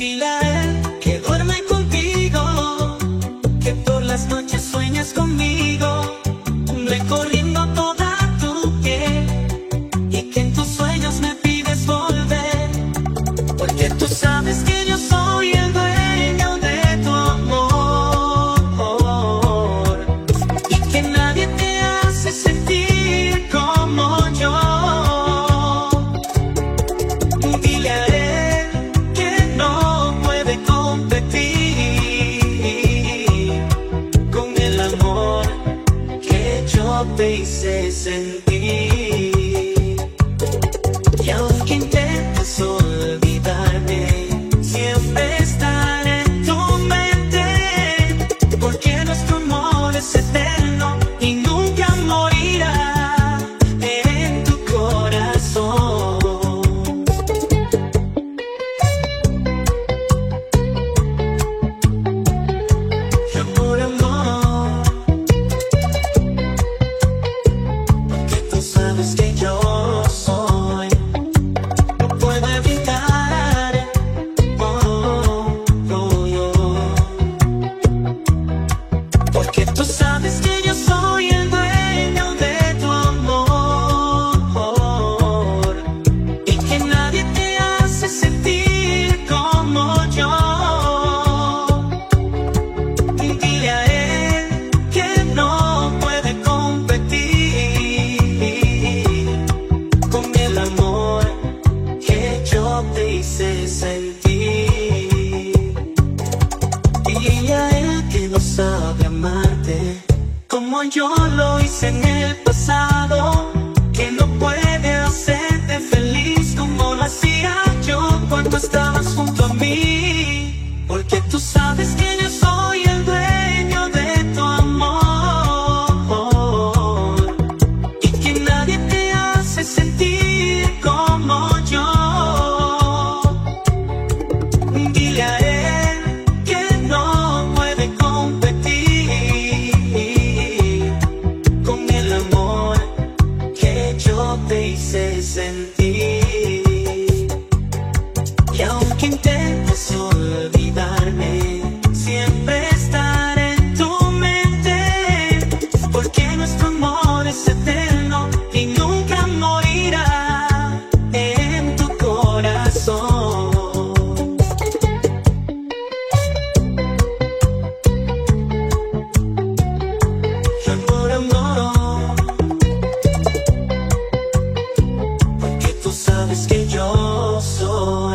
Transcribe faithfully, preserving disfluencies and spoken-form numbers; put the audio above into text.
Dile a él que duerme contigo, que por las noches sueñas conmigo, recorriendo toda tu piel, y que en tus sueños me pides volver, porque tú sabes que yo soy el dueño de tu amor, y que nadie te hace sentir como yo. Dile a él que no puede competir con el amor que yo te hice sentir. Y aunque intentes olvidarme, siempre estaré en tu mente, porque nuestro amor es eterno y nunca morirá en tu corazón. Amor, amor, porque tú sabes que yo soy, no puedo evitar, oh, oh, oh. Porque tú sabes que yo soy el dueño de tu amor, y que nadie te hace sentir como yo. Dile a él que no puede competir con el amor que yo te hice sentir. Dile a él que no sabe amarte como yo lo hice en el pasado, que no puede hacerte feliz como lo hacía yo cuando estabas junto a mí, porque tú sabes que yo soy el dueño de tu amor, y que nadie te hace sentir como yo. Dile a él que no puede competir con el amor que yo te hice sentir. Y aunque intentes olvidarme, siempre estaré en tu mente, porque nuestro amor es eterno y nunca morirá en tu corazón. Amor, amor, porque tú sabes que yo soy